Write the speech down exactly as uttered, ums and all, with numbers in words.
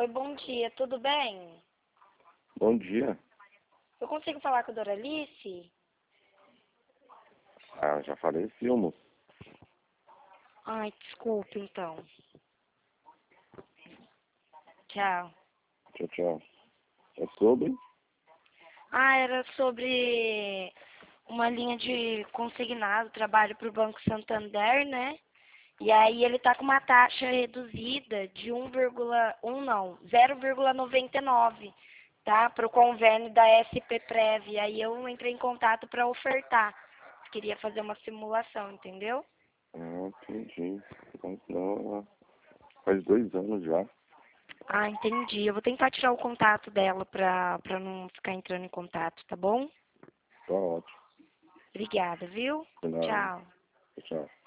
Oi, bom dia, tudo bem? Bom dia. Eu consigo falar com a Doralice? Ah, já faleceu, moço. Ai, desculpa então. Tchau. Tchau, tchau. É sobre? Ah, era sobre uma linha de consignado, trabalho para o Banco Santander, né? E aí ele tá com uma taxa reduzida de um vírgula um não, zero vírgula noventa e nove, tá? Para o convênio da S P Prev. E aí eu entrei em contato para ofertar. Queria fazer uma simulação, entendeu? Ah, entendi. Mas não, faz dois anos já. Ah, entendi. Eu vou tentar tirar o contato dela pra, pra não ficar entrando em contato, tá bom? Tá ótimo. Obrigada, viu? De nada. Tchau. Tchau.